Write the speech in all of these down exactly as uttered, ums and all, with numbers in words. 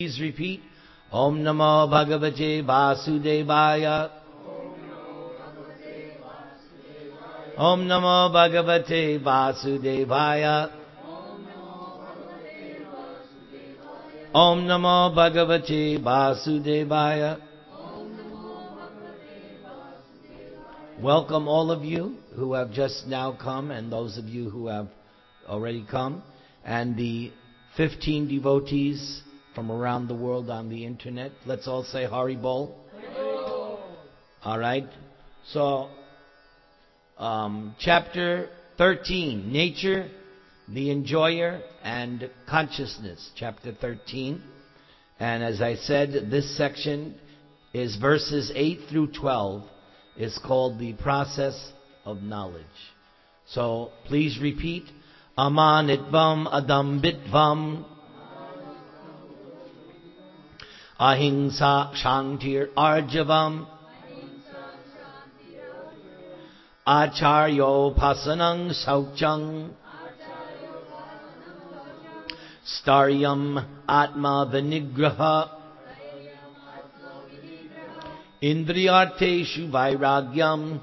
Please repeat. Om Namo Bhagavate Vasudevaya. Om Namo Bhagavate Vasudevaya. Om Namo Bhagavate Vasudevaya. Welcome all of you who have just now come and those of you who have already come, and the fifteen devotees from around the world on the internet. Let's all say Hari Bol. All right. So, um, chapter thirteen, Nature, the Enjoyer, and Consciousness. Chapter thirteen. And as I said, this section is verses eight through twelve. Is called the process of knowledge. So, please repeat. Amanitvam adambitvam ahimsa shantir arjavam acharyo pasanang sauchang staryam atma vinigraha indriyarteshu vairagyam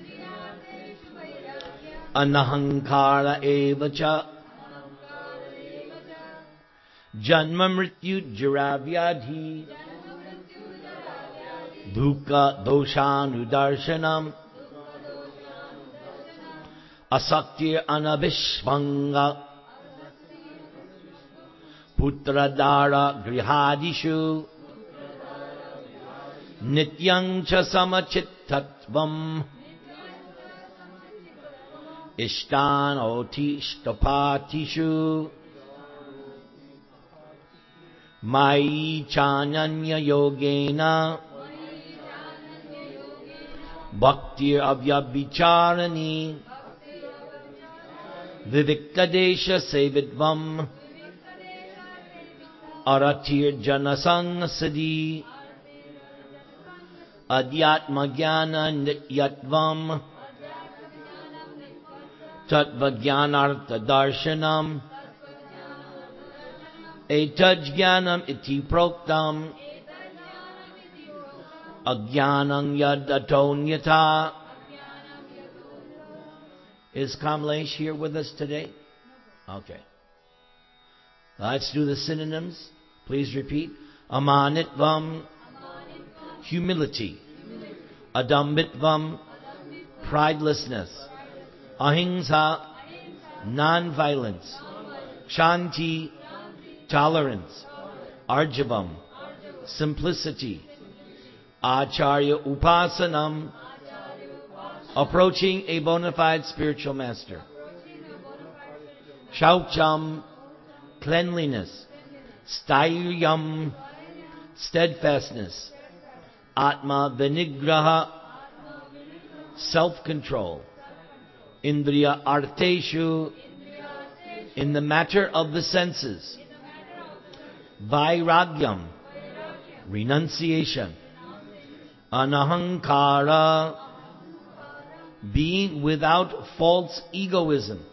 anahankara evacha janma mrityu jaravyadhi dukkha doshanudarshanam asaktir anabhishvanga putradara grihadishu nityang cha samachittatvam ishtan otishtapatishu mai chanyanya yogena bhaktir avyabhicharani viviktadesha sevidvam aratir janasang Adhyatma jnana nityatvam tattva jnanartha darshanam etaj jnanam iti proktam ajnanam yad atonyata. Is Kamlesh here with us today? Okay. Let's do the synonyms. Please repeat. Amanitvam, humility. Adambitvam, pridelessness. Ahimsa, non-violence. Shanti, tolerance. Arjavam, simplicity. Acharya upasanam, approaching a bona fide spiritual master. Shaucham, cleanliness. Stairyam, steadfastness. Atma vinigraha, self-control. Indriya arteshu, in the matter of the senses. Vairagyam, renunciation. Anahankara, being without false egoism.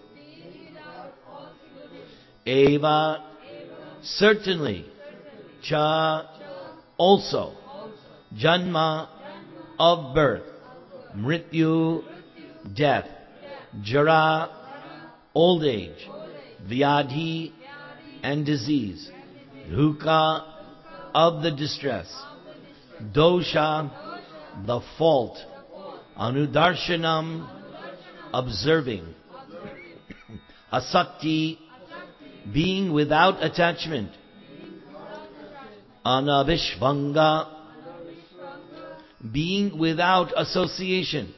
Eva, certainly. Cha, also. Janma, of birth. Mrityu, death. Jara, old age. Vyadhi, and disease. Dukkha, of the distress. Dosha, the fault. Anudarshanam, observing. Asakti, being without attachment. Anabhishvanga, being without association.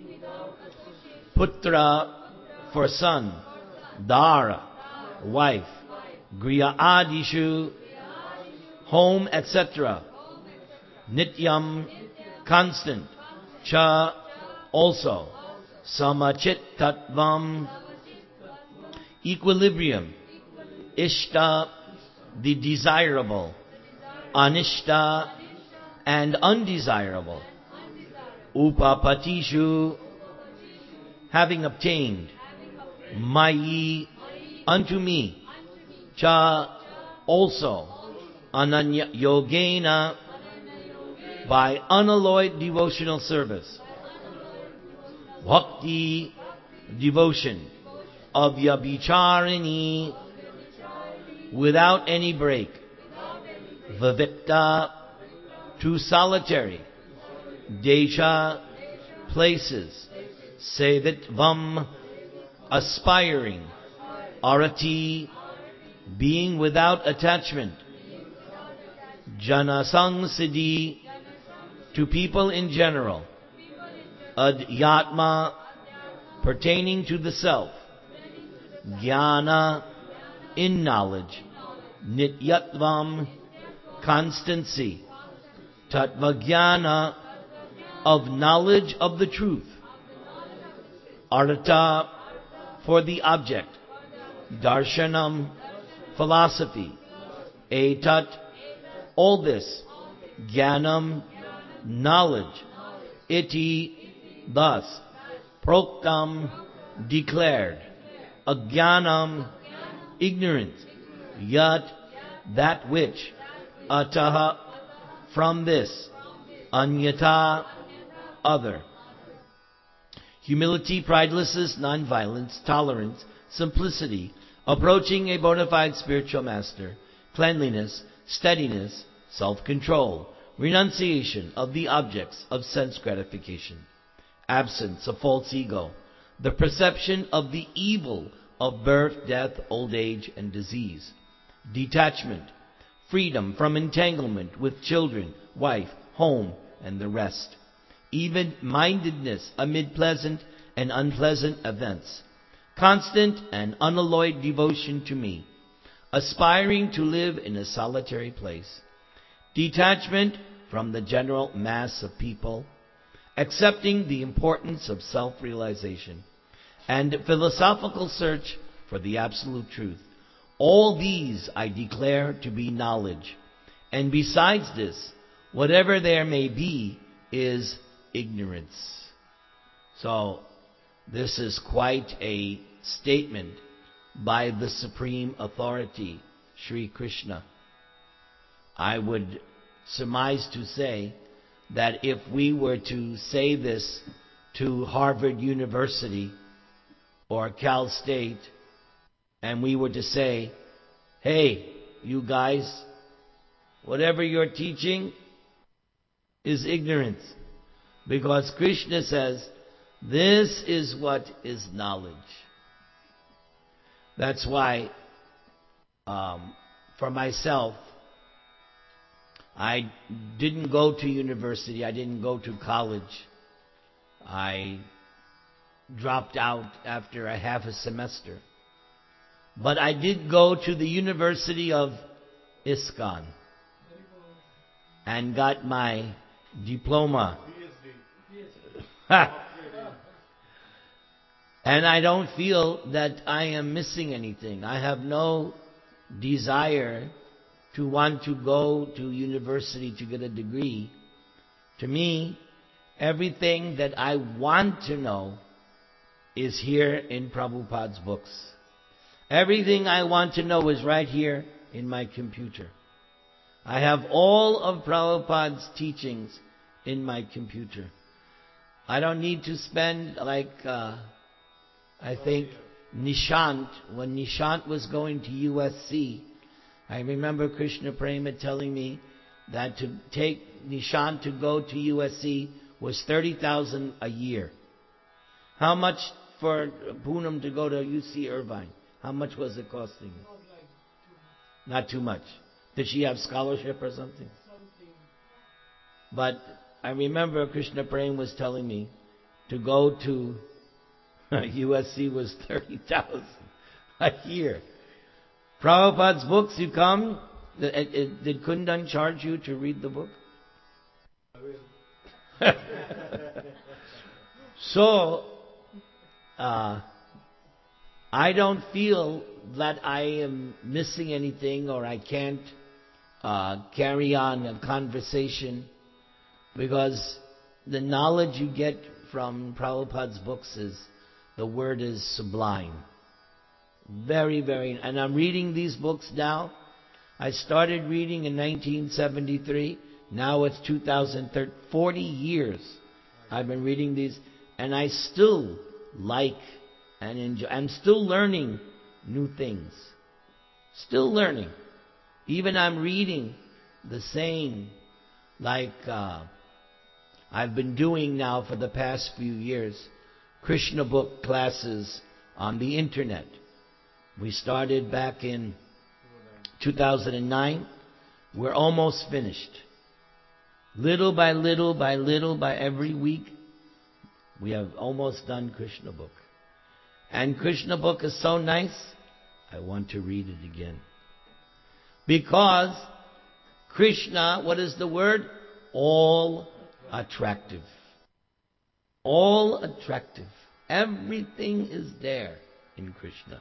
Putra, for son. Dara, wife. Griya adishu, home, et cetera. Nityam, constant. Cha, also. Samachit tattvam, equilibrium. Ishta, the desirable. Anishta, and undesirable. Upapatishu, having obtained. Mayi, unto me. Cha, also. Ananya Yogena, by unalloyed devotional service. Bhakti, devotion. Avyabhicharini, without any break. Vivekta, to solitary. Desha, places. Sevitvam, aspiring. Arati, being without attachment. Janasangsiddhi, to people in general. Adhyatma, pertaining to the self. Jnana, in knowledge. Nityatvam, constancy. Tattvajnana, of knowledge of the truth. Artha, for the object. Darshanam, philosophy. Etat, all this. Jnanam, knowledge. Iti, thus. Proktam, declared. Ajnanam, ignorant. Yat, that which. Ataha, from this. Anyata, other. Humility, pridelessness, non-violence, tolerance, simplicity, approaching a bona fide spiritual master, cleanliness, steadiness, self-control, renunciation of the objects of sense gratification, absence of false ego, the perception of the evil of birth, death, old age, and disease, detachment, freedom from entanglement with children, wife, home, and the rest, even-mindedness amid pleasant and unpleasant events, constant and unalloyed devotion to me, aspiring to live in a solitary place, detachment from the general mass of people, accepting the importance of self-realization, and philosophical search for the absolute truth. All these I declare to be knowledge, and besides this, whatever there may be is ignorance. So, this is quite a statement by the Supreme Authority, Sri Krishna. I would surmise to say that if we were to say this to Harvard University or Cal State, and we were to say, hey, you guys, whatever you're teaching is ignorance. Because Krishna says, this is what is knowledge. That's why, um, for myself, I didn't go to university. I didn't go to college. I dropped out after a half a semester. But I did go to the University of ISKCON and got my diploma. And I don't feel that I am missing anything. I have no desire to want to go to university to get a degree. To me, everything that I want to know is here in Prabhupada's books. Everything I want to know is right here in my computer. I have all of Prabhupada's teachings in my computer. I don't need to spend like, uh, I think, Nishant, when Nishant was going to U S C, I remember Krishna Prema telling me that to take Nishant to go to U S C was thirty thousand a year. How much for Poonam to go to U C Irvine? How much was it costing you? Not too much. Did she have scholarship or something? But I remember Krishna Prem was telling me to go to U S C was thirty thousand a year. Prabhupada's books, you come, did Kundan charge you to read the book? So, uh, I don't feel that I am missing anything or I can't uh, carry on a conversation, because the knowledge you get from Prabhupada's books is, the word is sublime. Very, very, and I'm reading these books now. I started reading in nineteen seventy-three. Now it's two thousand thirteen. forty years I've been reading these, and I still like and enjoy. I'm still learning new things. Still learning. Even I'm reading the same, like uh, I've been doing now for the past few years, Krishna book classes on the internet. We started back in two thousand nine. We're almost finished. Little by little by little by every week, we have almost done Krishna book. And Krishna book is so nice, I want to read it again. Because Krishna, what is the word? All attractive. All attractive. Everything is there in Krishna.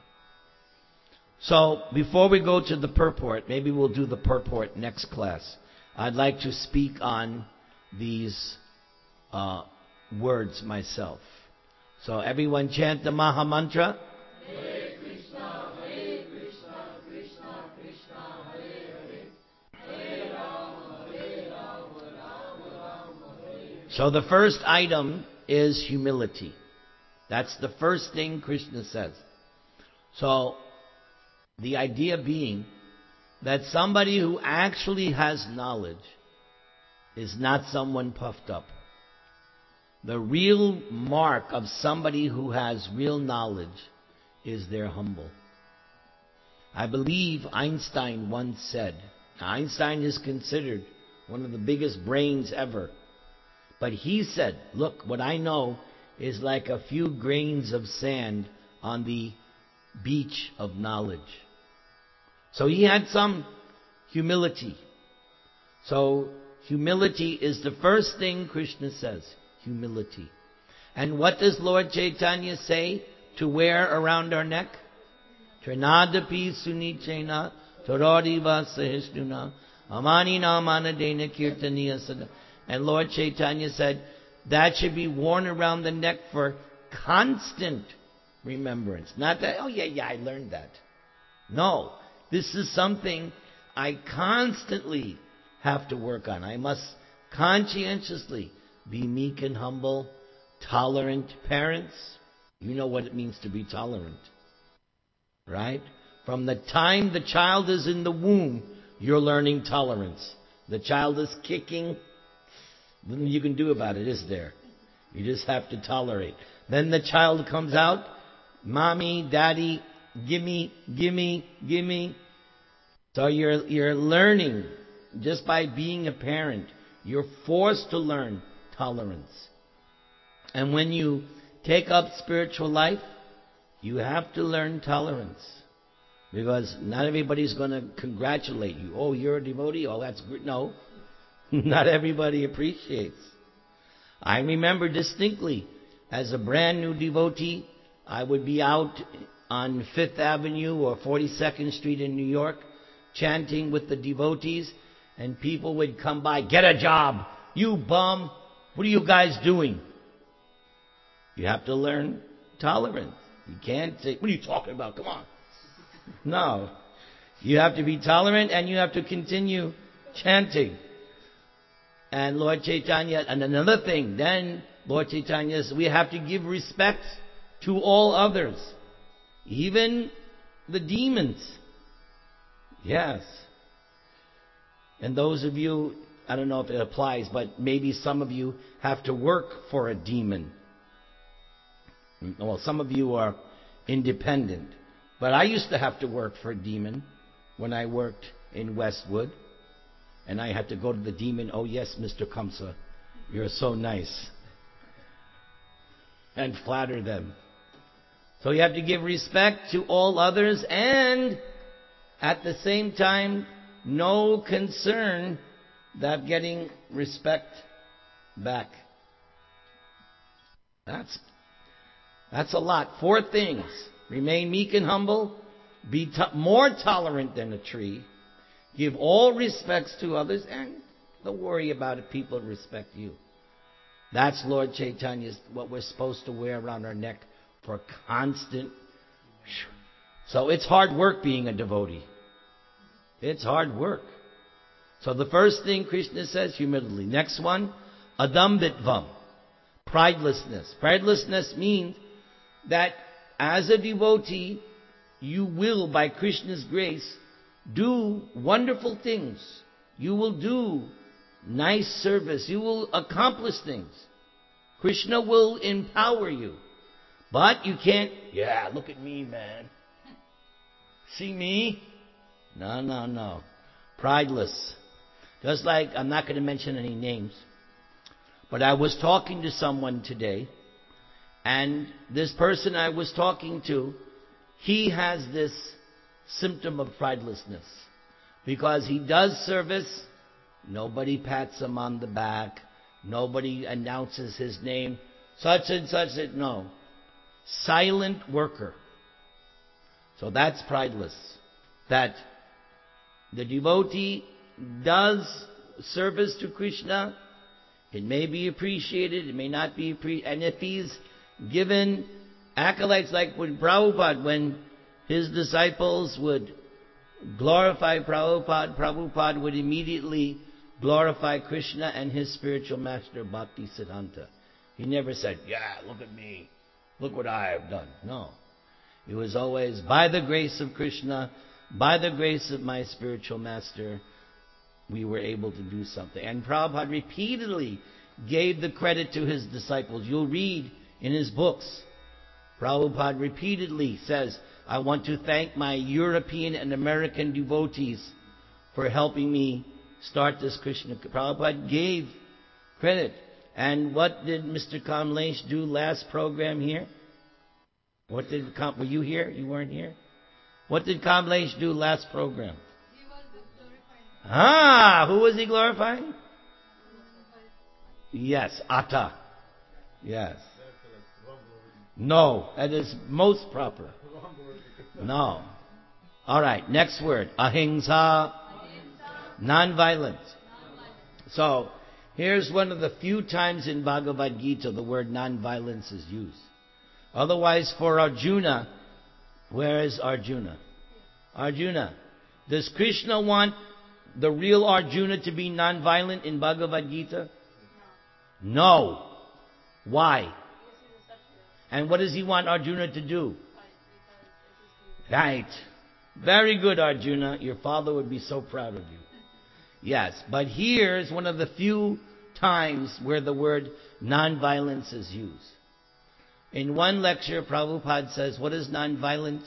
So, before we go to the purport, maybe we'll do the purport next class. I'd like to speak on these uh, words myself. So everyone chant the Maha Mantra. Hare Krishna, Hare Krishna, Krishna Krishna, Hare Hare, Hare Rama, Hare Rama, Rama Rama, Hare Hare. So the first item is humility. That's the first thing Krishna says. So the idea being that somebody who actually has knowledge is not someone puffed up. The real mark of somebody who has real knowledge is they're humble. I believe Einstein once said, Einstein is considered one of the biggest brains ever, but he said, look, what I know is like a few grains of sand on the beach of knowledge. So he had some humility. So humility is the first thing Krishna says. Humility. And what does Lord Chaitanya say to wear around our neck? Trinadapi sunichena toradiva sahishnuna amani namanadena kirtaniya sada. And Lord Chaitanya said that should be worn around the neck for constant remembrance. Not that, oh yeah, yeah, I learned that. No. This is something I constantly have to work on. I must conscientiously be meek and humble, tolerant. Parents, you know what it means to be tolerant, right? From the time the child is in the womb, you're learning tolerance. The child is kicking, nothing you can do about it, is there? You just have to tolerate. Then the child comes out, mommy, daddy, gimme, gimme, gimme. So you're you're learning just by being a parent. You're forced to learn tolerance. And when you take up spiritual life, you have to learn tolerance. Because not everybody's going to congratulate you. Oh, you're a devotee? Oh, that's good. No. Not everybody appreciates. I remember distinctly, as a brand new devotee, I would be out on Fifth Avenue or forty-second Street in New York, chanting with the devotees, and people would come by, get a job, you bum, what are you guys doing? You have to learn tolerance. You can't say, what are you talking about, come on. No. You have to be tolerant and you have to continue chanting. And Lord Chaitanya, and another thing, then Lord Chaitanya says, we have to give respect to all others. Even the demons. Yes. And those of you, I don't know if it applies, but maybe some of you have to work for a demon. Well, some of you are independent. But I used to have to work for a demon when I worked in Westwood. And I had to go to the demon, oh yes, Mister Kamsa, you're so nice. And flatter them. So you have to give respect to all others and at the same time, no concern that getting respect back. That's, that's a lot. Four things. Remain meek and humble. Be to- more tolerant than a tree. Give all respects to others. And don't worry about it. People respect you. That's Lord Chaitanya's, what we're supposed to wear around our neck for constant. So it's hard work being a devotee. It's hard work. So the first thing Krishna says, humility. Next one, adambitvam, pridelessness. Pridelessness means that as a devotee, you will, by Krishna's grace, do wonderful things. You will do nice service. You will accomplish things. Krishna will empower you. But you can't, yeah, look at me, man. See me? No, no, no. Prideless. Just like, I'm not going to mention any names, but I was talking to someone today, and this person I was talking to, he has this symptom of pridelessness. Because he does service, nobody pats him on the back, nobody announces his name, such and such, no. Silent worker. So that's prideless. That the devotee does service to Krishna. It may be appreciated, it may not be appreciated. And if he's given acolytes, like with Prabhupada, when his disciples would glorify Prabhupada, Prabhupada would immediately glorify Krishna and his spiritual master, Bhakti Siddhanta. He never said, yeah, look at me, look what I have done. No. It was always, by the grace of Krishna, by the grace of my spiritual master, we were able to do something. And Prabhupada repeatedly gave the credit to his disciples. You'll read in his books, Prabhupada repeatedly says, I want to thank my European and American devotees for helping me start this Krishna. Prabhupada gave credit. And what did Mister Kamlesh do last program here? What did, were you here? You weren't here? What did Kamlesh do last program? He was glorifying. Ah, who was he glorifying? Yes, Atta. Yes. No, that is most proper. No. All right, next word. Ahimsa. Non-violent. So, here's one of the few times in Bhagavad Gita the word non-violence is used. Otherwise, for Arjuna, where is Arjuna? Arjuna. Does Krishna want the real Arjuna to be non-violent in Bhagavad Gita? No. Why? And what does he want Arjuna to do? Right. Very good, Arjuna. Your father would be so proud of you. Yes, but here is one of the few times where the word non-violence is used. In one lecture, Prabhupada says, what is non-violent?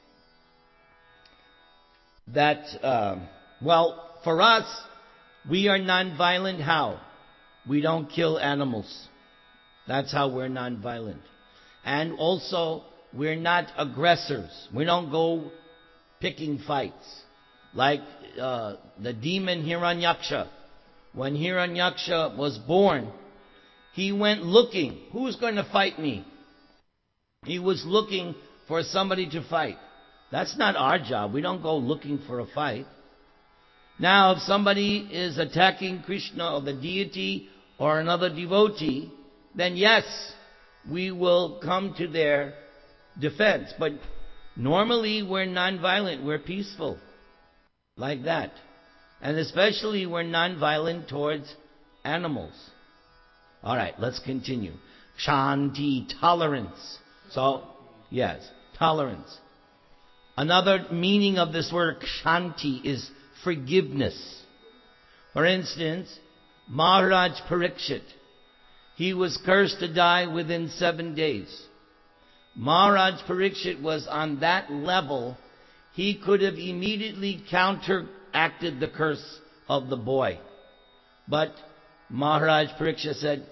That, um, well, for us, we are non-violent how? We don't kill animals. That's how we're non-violent. And also, we're not aggressors. We don't go picking fights. Like uh, the demon Hiranyaksha. When Hiranyaksha was born, he went looking. Who's going to fight me? He was looking for somebody to fight. That's not our job. We don't go looking for a fight. Now, if somebody is attacking Krishna or the deity or another devotee, then yes, we will come to their defense. But normally we're non-violent, we're peaceful. Like that. And especially we're non-violent towards animals. Alright, let's continue. Shanti, tolerance. So, yes, tolerance. Another meaning of this word Shanti is forgiveness. For instance, Maharaj Parikshit, he was cursed to die within seven days. Maharaj Parikshit was on that level, he could have immediately counteracted the curse of the boy. But Maharaj Parikshit said,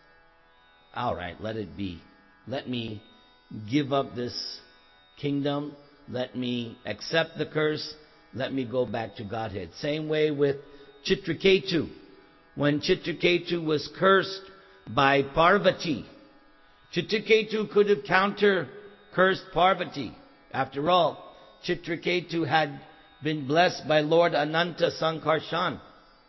all right, let it be. Let me give up this kingdom. Let me accept the curse. Let me go back to Godhead. Same way with Chitraketu. When Chitraketu was cursed by Parvati, Chitraketu could have counter-cursed Parvati. After all, Chitraketu had been blessed by Lord Ananta Sankarshan.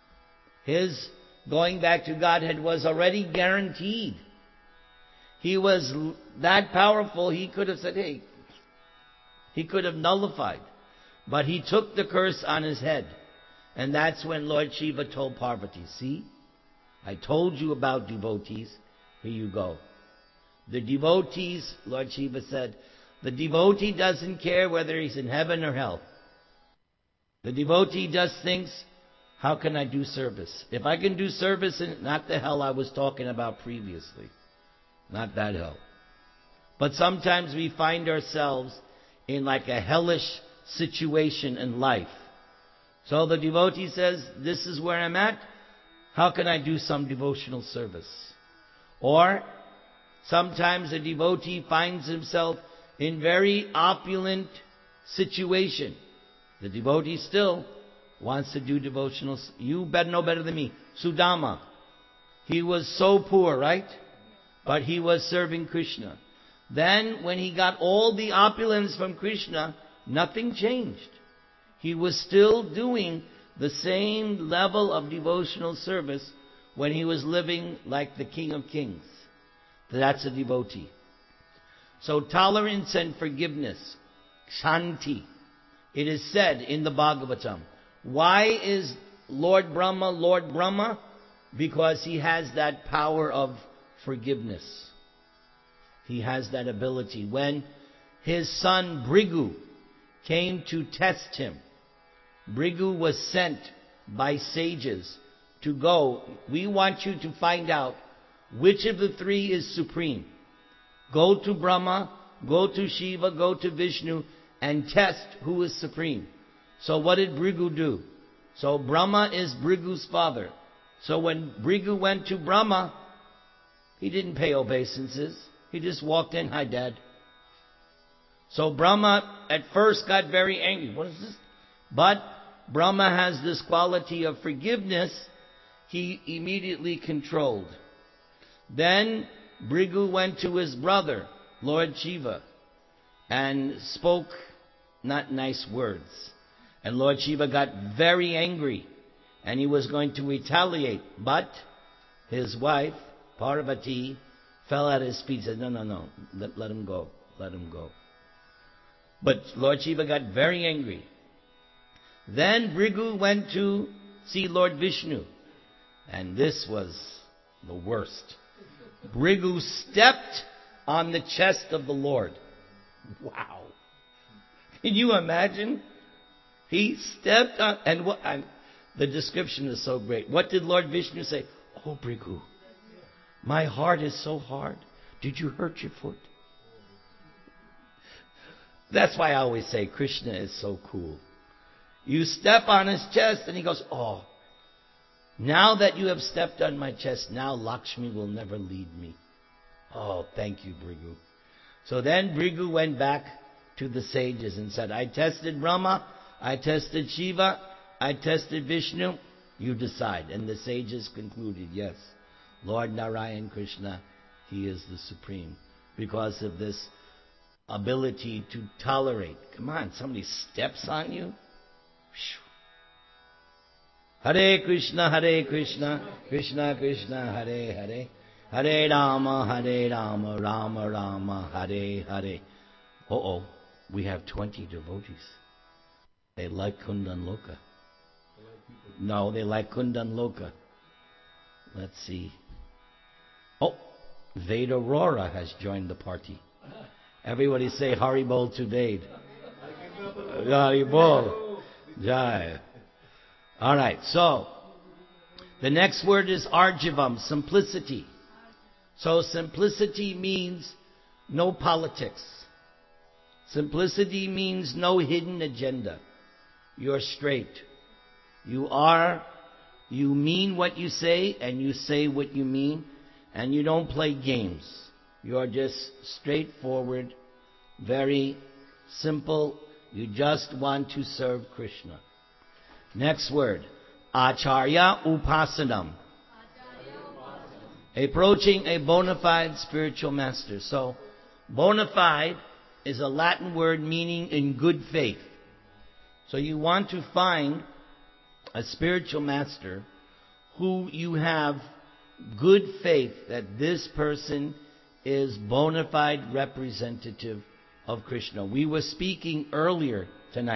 His going back to Godhead was already guaranteed. He was that powerful, he could have said, hey, he could have nullified. But he took the curse on his head. And that's when Lord Shiva told Parvati, see, I told you about devotees, here you go. The devotees, Lord Shiva said, the devotee doesn't care whether he's in heaven or hell. The devotee just thinks, how can I do service? If I can do service in not the hell I was talking about previously, not that hell. But sometimes we find ourselves in like a hellish situation in life. So the devotee says, this is where I'm at. How can I do some devotional service? Or sometimes a devotee finds himself in very opulent situation. The devotee still wants to do devotional. You better know better than me. Sudama. He was so poor, right? But he was serving Krishna. Then when he got all the opulence from Krishna, nothing changed. He was still doing the same level of devotional service when he was living like the King of Kings. That's a devotee. So tolerance and forgiveness, Shanti. It is said in the Bhagavatam, why is Lord Brahma Lord Brahma? Because he has that power of forgiveness. He has that ability. When his son Brigu came to test him, Brigu was sent by sages to go, we want you to find out which of the three is supreme. Go to Brahma, go to Shiva, go to Vishnu, and test who is supreme. So what did Brigu do? So Brahma is Brigu's father. So when Brigu went to Brahma, he didn't pay obeisances. He just walked in, hi dad. So Brahma at first got very angry. What is this? But Brahma has this quality of forgiveness. He immediately controlled. Then Brigu went to his brother, Lord Shiva, and spoke not nice words. And Lord Shiva got very angry, and he was going to retaliate. But his wife, Parvati, fell at his feet and said, no, no, no, let, let him go, let him go. But Lord Shiva got very angry. Then Brigu went to see Lord Vishnu. And this was the worst. Brigu stepped on the chest of the Lord. Wow. Can you imagine? He stepped on, and what, and the description is so great. What did Lord Vishnu say? Oh, Brigu, my heart is so hard. Did you hurt your foot? That's why I always say Krishna is so cool. You step on his chest and he goes, oh, now that you have stepped on my chest, now Lakshmi will never leave me. Oh, thank you, Brigu. So then Brigu went back to the sages and said, I tested Brahma, I tested Shiva, I tested Vishnu, you decide. And the sages concluded, yes, Lord Narayan Krishna, he is the supreme because of this ability to tolerate. Come on, somebody steps on you. Hare Krishna, Hare Krishna, Krishna Krishna, Hare Hare, Hare Rama, Hare Rama, Rama Rama, Hare Hare. Uh-oh, we have twenty devotees. They like Kundan Loka. No, they like Kundan Loka. Let's see. Oh, Veda Aurora has joined the party. Everybody say Haribol to Veda. Haribol. Jai. All right, so the next word is arjivam, simplicity. So simplicity means no politics. Simplicity means no hidden agenda. You're straight. You are, you mean what you say, and you say what you mean, and you don't play games. You're just straightforward, very simple. You just want to serve Krishna. Next word, acharya upasanam. Approaching a bona fide spiritual master. So, bona fide is a Latin word meaning in good faith. So you want to find a spiritual master who you have good faith that this person is bona fide representative of Krishna. We were speaking earlier tonight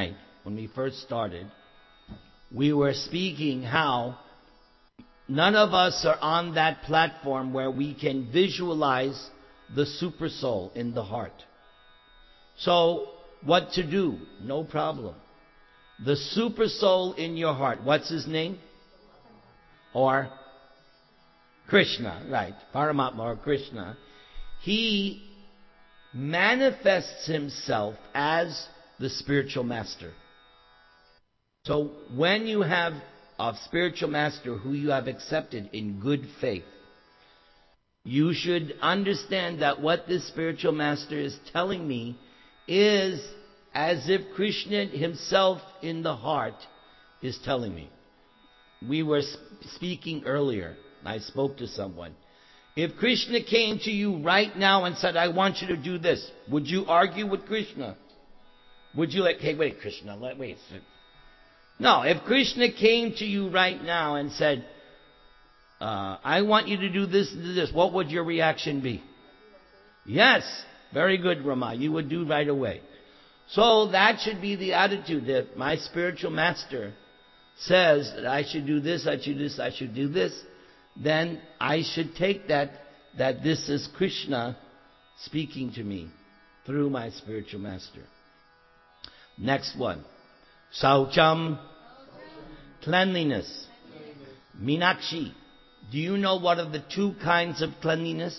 when we first started, we were speaking how none of us are on that platform where we can visualize the super soul in the heart. So, what to do? No problem. The super soul in your heart, what's his name? Or Krishna, right? Paramatma or Krishna. He manifests himself as the spiritual master. So when you have a spiritual master who you have accepted in good faith, you should understand that what this spiritual master is telling me is as if Krishna himself in the heart is telling me. We were speaking earlier. I spoke to someone. If Krishna came to you right now and said, I want you to do this, would you argue with Krishna? Would you like, hey, wait, Krishna, let, wait. No, if Krishna came to you right now and said, uh, I want you to do this and this, what would your reaction be? Yes, very good, Rama. You would do right away. So that should be the attitude that my spiritual master says that I should do this, I should do this, I should do this. Then I should take that, that this is Krishna speaking to me through my spiritual master. Next one. Saucham, cleanliness. Meenakshi, do you know what are the two kinds of cleanliness?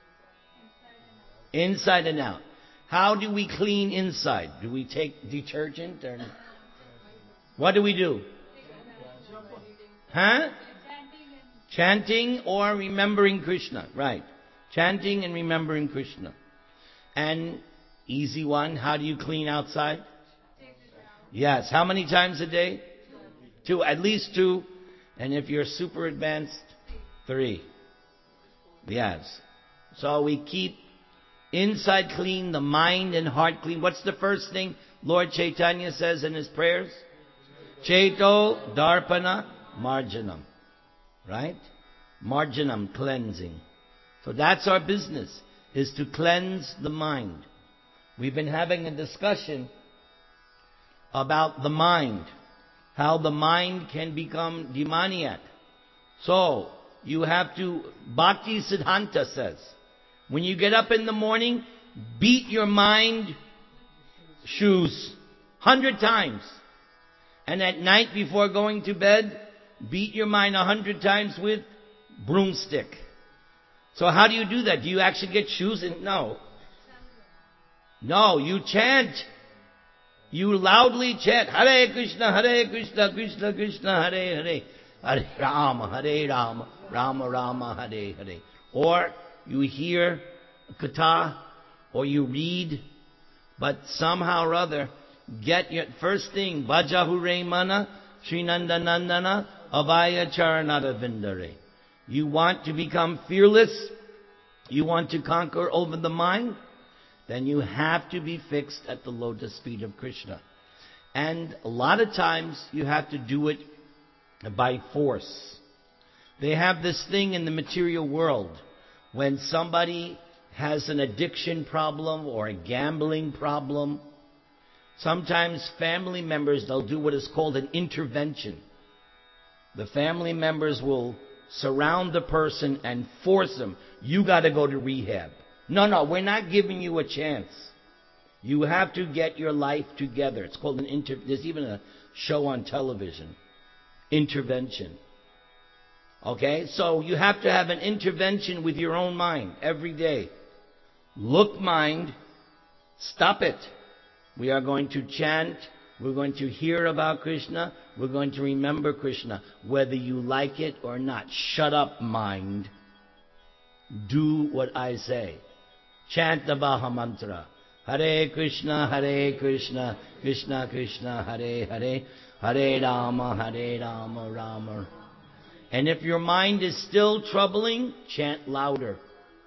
Inside and out. How do we clean inside? Do we take detergent or what do we do? Huh? Chanting or remembering Krishna. Right. Chanting and remembering Krishna. And easy one, how do you clean outside? Yes. How many times a day? Two. At least two. And if you're super advanced, three. Yes. So we keep inside clean, the mind and heart clean. What's the first thing Lord Chaitanya says in his prayers? Chaito Darpana Marjanam. Right? Marjanam, cleansing. So that's our business, is to cleanse the mind. We've been having a discussion about the mind, how the mind can become demoniac. So, you have to, Bhakti Siddhanta says, when you get up in the morning, beat your mind shoes hundred times. And at night before going to bed, beat your mind a hundred times with broomstick. So how do you do that? Do you actually get shoes? In? No. No, you chant. You loudly chant. Hare Krishna, Hare Krishna, Krishna Krishna, Hare Hare. Hare Rama, Hare Rama, Rama Rama, Hare Hare. Or you hear a katha, or you read, but somehow or other, get your first thing, Bhajahure Mana, Srinanda Nandana, Avaya Charanada Vindare. You want to become fearless? You want to conquer over the mind? Then you have to be fixed at the lotus feet of Krishna. And a lot of times you have to do it by force. They have this thing in the material world. When somebody has an addiction problem or a gambling problem, sometimes family members, they'll do what is called an intervention. The family members will surround the person and force them. You got to go to rehab. No, no, we're not giving you a chance. You have to get your life together. It's called an inter... There's even a show on television. Intervention. Okay? So you have to have an intervention with your own mind every day. Look, mind, stop it. We are going to chant. We're going to hear about Krishna. We're going to remember Krishna, whether you like it or not. Shut up, mind. Do what I say. Chant the Maha Mantra. Hare Krishna, Hare Krishna, Krishna Krishna, Hare Hare, Hare Rama, Hare Rama, Rama. And if your mind is still troubling, chant louder.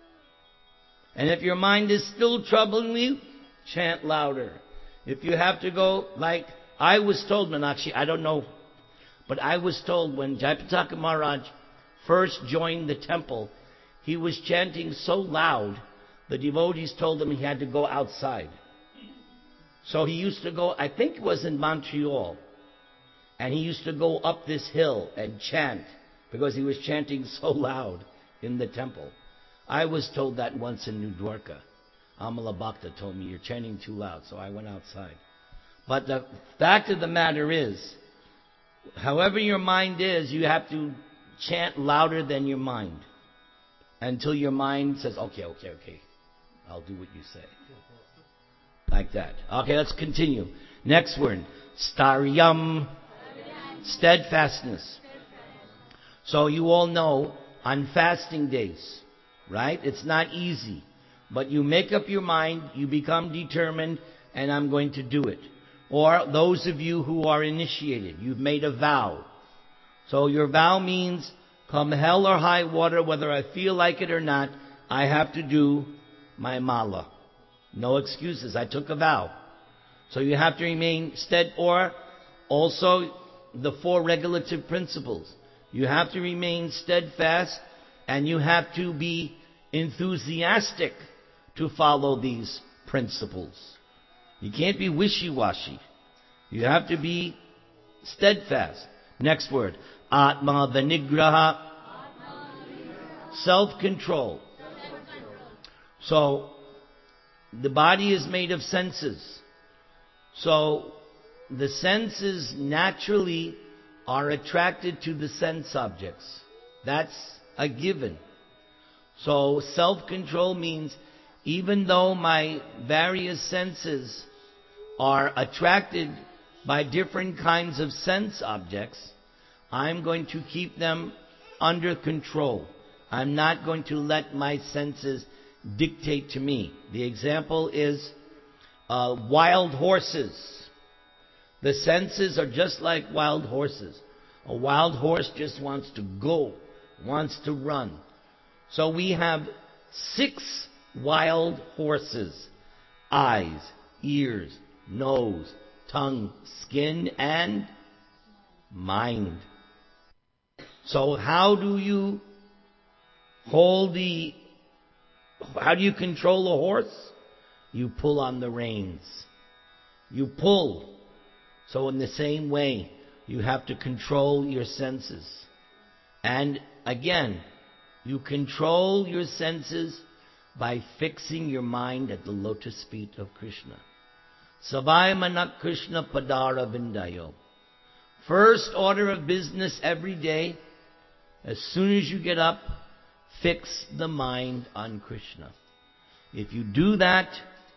And if your mind is still troubling you, chant louder. If you have to go, like I was told, Meenakshi, I don't know, but I was told when Jayapataka Maharaj first joined the temple, he was chanting so loud, the devotees told him he had to go outside. So he used to go, I think it was in Montreal, and he used to go up this hill and chant because he was chanting so loud in the temple. I was told that once in New Dwarka. Amala Bhakta told me, you're chanting too loud, so I went outside. But the fact of the matter is, however your mind is, you have to chant louder than your mind until your mind says, okay, okay, okay, I'll do what you say. Like that. Okay, let's continue. Next word. Staryam. Steadfastness. So you all know, on fasting days, right? It's not easy. But you make up your mind, you become determined, and I'm going to do it. Or those of you who are initiated, you've made a vow. So your vow means, come hell or high water, whether I feel like it or not, I have to do my mala. No excuses. I took a vow. So you have to remain stead, or also the four regulative principles. You have to remain steadfast, and you have to be enthusiastic to follow these principles. You can't be wishy-washy. You have to be steadfast. Next word. Atma vinigraha. Self-control. So, the body is made of senses. So, the senses naturally are attracted to the sense objects. That's a given. So, self-control means even though my various senses are attracted by different kinds of sense objects, I'm going to keep them under control. I'm not going to let my senses dictate to me. The example is uh, wild horses. The senses are just like wild horses. A wild horse just wants to go, wants to run. So we have six wild horses: eyes, ears, nose, tongue, skin, and mind. So how do you hold the, how do you control a horse? You pull on the reins. You pull. So in the same way, you have to control your senses. And again, you control your senses by fixing your mind at the lotus feet of Krishna. Savaya manak Krishna padara vindayo. First order of business every day, as soon as you get up, fix the mind on Krishna. If you do that,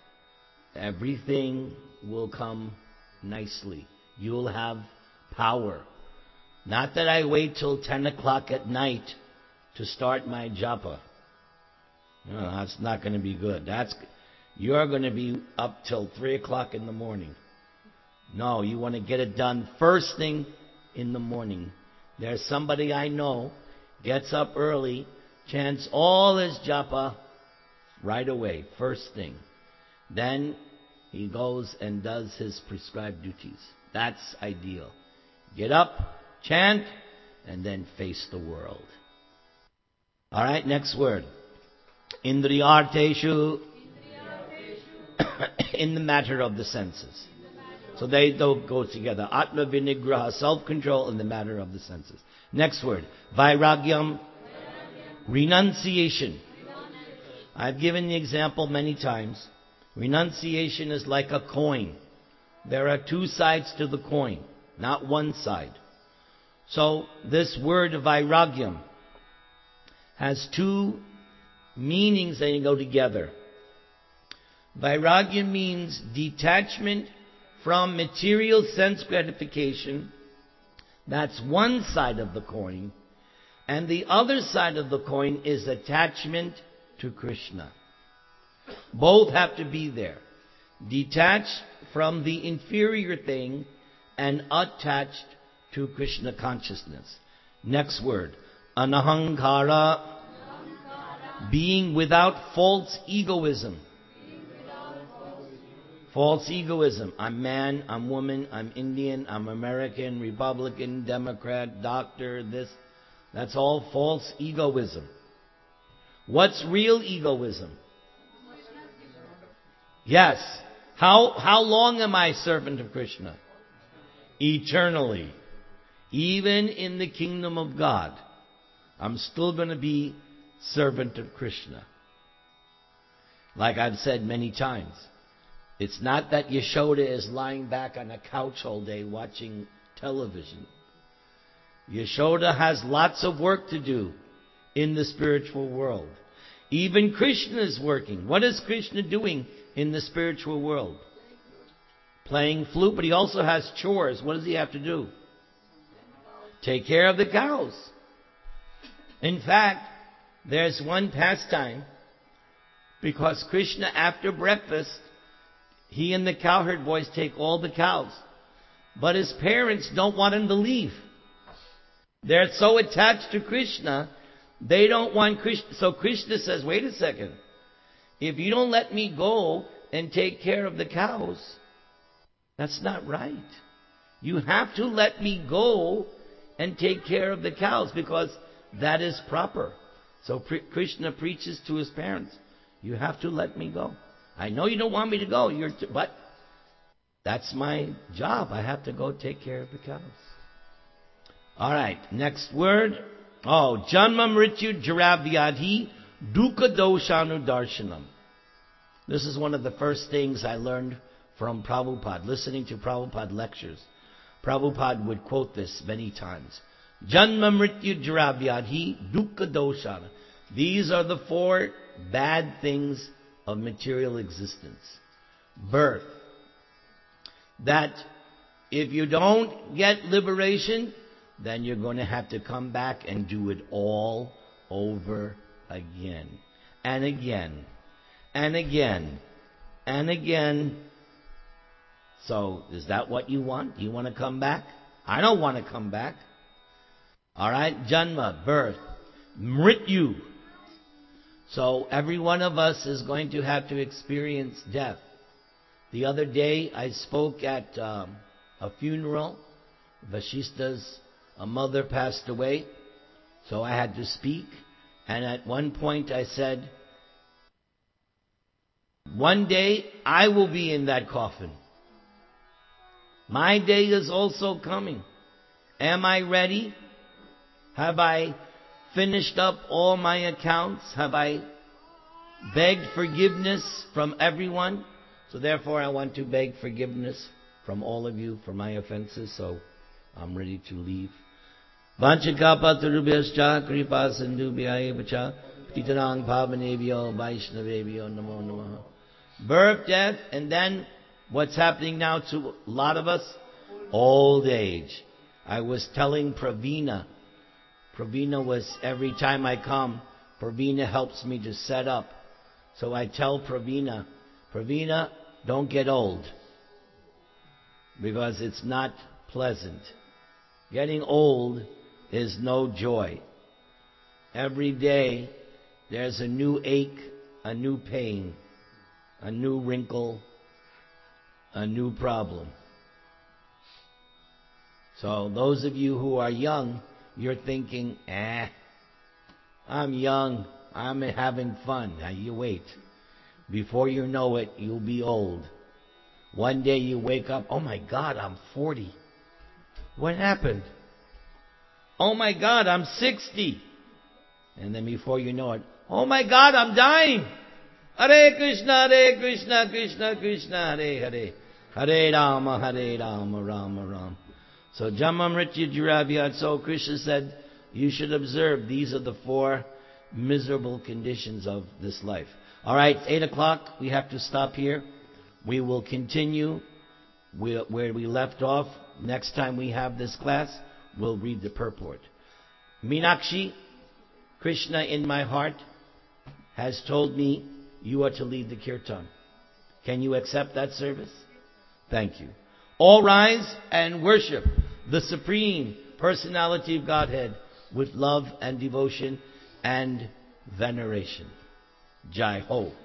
everything will come nicely. You'll have power. Not that I wait till ten o'clock at night to start my japa. No, that's not going to be good. That's You're going to be up till three o'clock in the morning. No, you want to get it done first thing in the morning. There's somebody I know, gets up early, chants all his japa right away, first thing. Then he goes and does his prescribed duties. That's ideal. Get up, chant, and then face the world. All right, next word. Indriyarteshu. In the matter of the senses. So they don't go together. Atma vinigraha, self-control in the matter of the senses. Next word. Vairagyam. Renunciation. I've given the example many times. Renunciation is like a coin. There are two sides to the coin, not one side. So this word vairagyam has two meanings that go together. Vairagya means detachment from material sense gratification. That's one side of the coin. And the other side of the coin is attachment to Krishna. Both have to be there. Detached from the inferior thing and attached to Krishna consciousness. Next word. Anahankara. Being without false egoism. False egoism. I'm man, I'm woman, I'm Indian, I'm American, Republican, Democrat, doctor, this. That's all false egoism. What's real egoism? Yes. How, how long am I servant of Krishna? Eternally. Even in the kingdom of God, I'm still going to be servant of Krishna. Like I've said many times, it's not that Yashoda is lying back on a couch all day watching television. Yashoda has lots of work to do in the spiritual world. Even Krishna is working. What is Krishna doing in the spiritual world? Playing flute, but he also has chores. What does he have to do? Take care of the cows. In fact, there's one pastime, because Krishna, after breakfast, he and the cowherd boys take all the cows. But his parents don't want him to leave. They're so attached to Krishna, they don't want Krishna. So Krishna says, wait a second. If you don't let me go and take care of the cows, that's not right. You have to let me go and take care of the cows, because that is proper. So Pre- Krishna preaches to his parents, you have to let me go. I know you don't want me to go, you're t- but that's my job. I have to go take care of the cows. All right, next word. Oh, Janma Mrityu Jaravyadhi Dukkha Doshanu Darshanam. This is one of the first things I learned from Prabhupada, listening to Prabhupada lectures. Prabhupada would quote this many times. Janma Mrityu Jaravyadhi Dukkha Doshana. These are the four bad things of material existence. Birth. That if you don't get liberation, then you're going to have to come back and do it all over again. And again. And again. And again. So, is that what you want? You want to come back? I don't want to come back. Alright, Janma, birth. Mrityu. So, every one of us is going to have to experience death. The other day, I spoke at um, a funeral. Vashista's a mother passed away. So I had to speak. And at one point I said, one day I will be in that coffin. My day is also coming. Am I ready? Have I finished up all my accounts? Have I begged forgiveness from everyone? So therefore I want to beg forgiveness from all of you for my offenses. So I'm ready to leave. Vanchakapatarubhyascha kripa sindhubhyaya vacha titanang pavanebhyo vaishnavebhyo namo namaha. Birth, death, and then what's happening now to a lot of us? Old age. I was telling Pravina. Pravina was, every time I come, Pravina helps me to set up. So I tell Pravina, Pravina, don't get old. Because it's not pleasant. Getting old is no joy. Every day there's a new ache, a new pain, a new wrinkle, a new problem. So those of you who are young, you're thinking, eh, I'm young, I'm having fun. Now you wait. Before you know it, you'll be old. One day you wake up, oh my God, I'm forty. What happened? Oh my God, I'm sixty. And then before you know it, oh my God, I'm dying. Hare Krishna, Hare Krishna, Krishna Krishna, Hare Hare. Hare Rama, Hare Rama, Rama Rama. So Jamamritya Jiravyat, so Krishna said, you should observe these are the four miserable conditions of this life. Alright, it's eight o'clock. We have to stop here. We will continue where we left off. Next time we have this class, we'll read the purport. Meenakshi, Krishna in my heart, has told me you are to lead the kirtan. Can you accept that service? Thank you. All rise and worship the Supreme Personality of Godhead with love and devotion and veneration. Jai Ho.